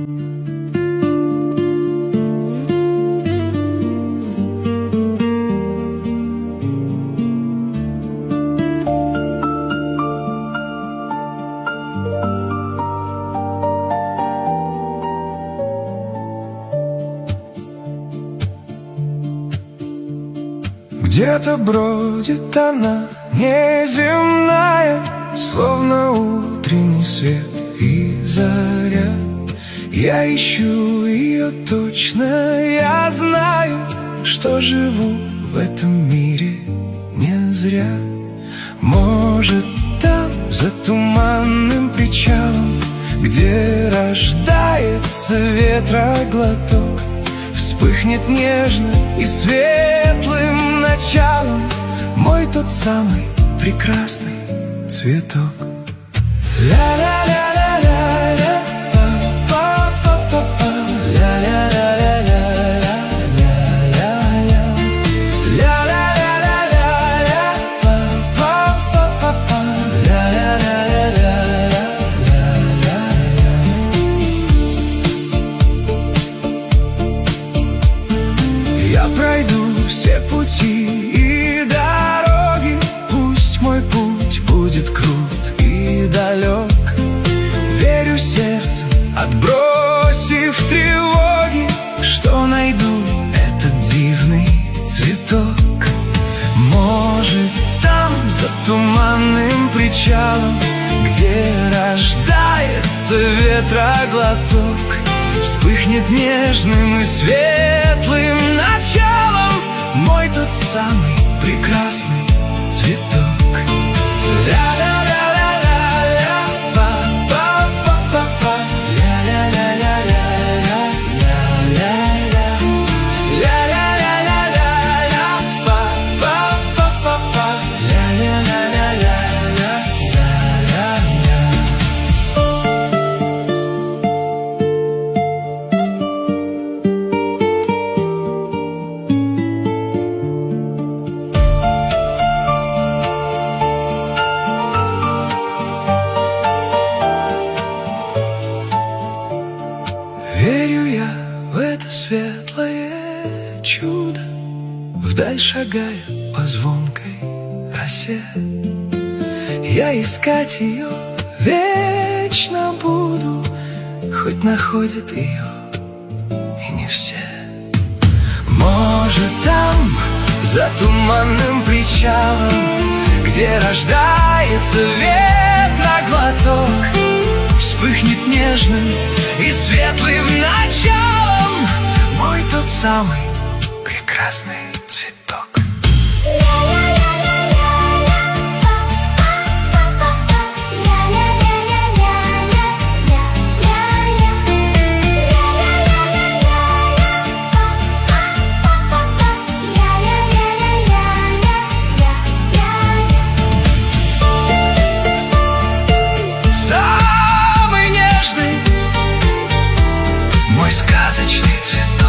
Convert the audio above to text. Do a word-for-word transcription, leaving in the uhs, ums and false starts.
Где-то бродит она, неземная, словно утренний свет и заря. Я ищу ее точно, я знаю, что живу в этом мире не зря. Может, там, за туманным причалом, где рождается ветроглоток, вспыхнет нежно и светлым началом мой тот самый прекрасный цветок. Ля-ля-ля-ля-ля-ля, па-па-па-па, ля-ля-ля-ля-ля-ля, ля-ля-ля, ля-ля-ля-ля-ля, па-па-па-па, ля-ля-ля-ля-ля-ля. Я пройду все пути и дороги, пусть мой путь будет крут и далек. Верю сердцем, отбросив тревоги, что найду этот дивный цветок. Может, там, за туманным причалом, где рождается ветроглоток, вспыхнет нежным и светлым началом мой тот самый прекрасный цветок. Ля-ля-ля-ля-ля-ля, па-па-па-па-па, ля-ля-ля-ля-ля-ля, ля-ля-ля, ля-ля-ля-ля-ля-ля, па-па-па-па, ля-ля-ля-ля-ля-ля, ля-ля-ля. Верю я в это светлое чудо, вдаль шагая по звонкой росе. Я искать ее вечно буду, хоть находят ее и не все. Может, там, за туманным причалом, где рождается ветроглоток, вспыхнет нежным и светлым началом мой тот самый прекрасный цветок. Самый нежный, мой сказочный цветок.